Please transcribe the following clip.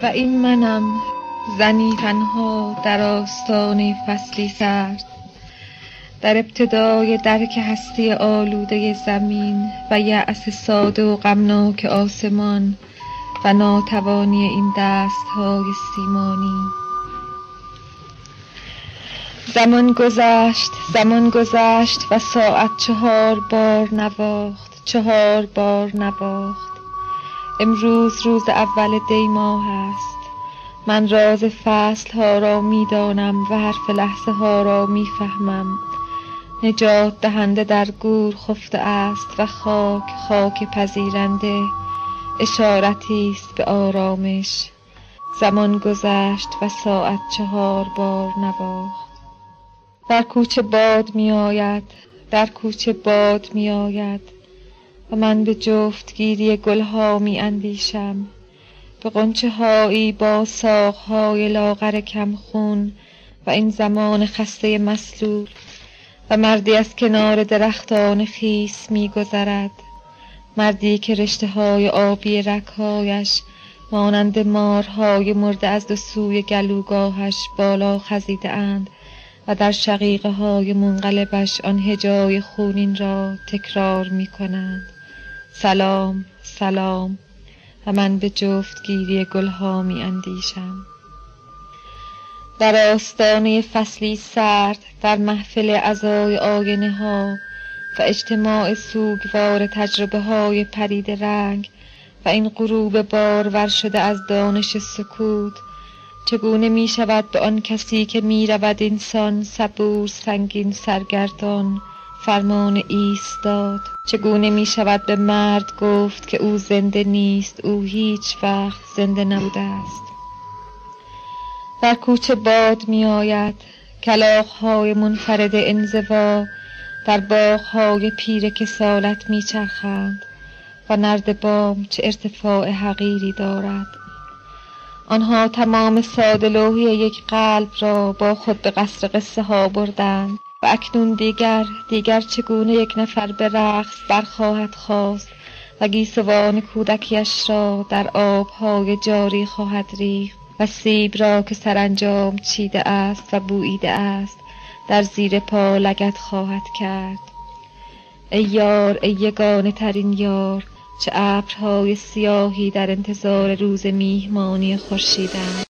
و این منم، زنی تنها در آستانه فصلی سرد، در ابتدای درک هستی آلوده زمین و یأس ساده و غمناک آسمان و ناتوانی این دست‌های سیمانی. زمان گذشت و ساعت 4 بار نواخت. امروز روز اول دی ماه است. من راز فصل ها را می دانم و حرف لحظه ها را می فهمم. نجات دهنده در گور خفته است و خاک پذیرنده اشارتی است به آرامش. زمان گذشت و ساعت 4 بار نواخت. در کوچه باد می آید و من به جفتگیری گلها می اندیشم، به غنچه هایی با ساقهای لاغر کم خون و این زمان خسته مسلول، و مردی از کنار درختان خیس می گذرد، مردی که رشته های آبی رگ‌هایش مانند مارهای مرده از دو سوی گلوگاهش بالا خزیده اند و در شقیقه های منقلبش آن هجای خونین را تکرار می کنند: سلام سلام. و من به جفتگیری گلها می اندیشم. در آستانه فصلی سرد، در محفل عزای آینه ها و اجتماع سوگوار تجربه های پرید رنگ و این غروب بارور شده از دانش سکوت، چگونه می شود به آن کسی که می رود اینسان صبور سنگین سرگردان فرمان ایستاد؟ چگونه می شود به مرد گفت که او زنده نیست، او هیچ وقت زنده نبوده است؟ در کوچه باد می آید، کلاغ‌های منفرد انزوا در باغ‌های پیر کسالت می چرخند و نردبام چه ارتفاع حقیری دارد. آنها تمام ساده‌لوحی یک قلب را با خود به قصر قصه ها بردند و اکنون دیگر چگونه یک نفر به رقص برخواهد خاست و گیسوان کودکیش را در آب‌های جاری خواهد ریخت و سیب را که سرانجام چیده است و بوییده است در زیر پا لگد خواهد کرد. ای یار، ای یگانه ترین یار، چه ابرهای سیاهی در انتظار روز میهمانی خورشیدند.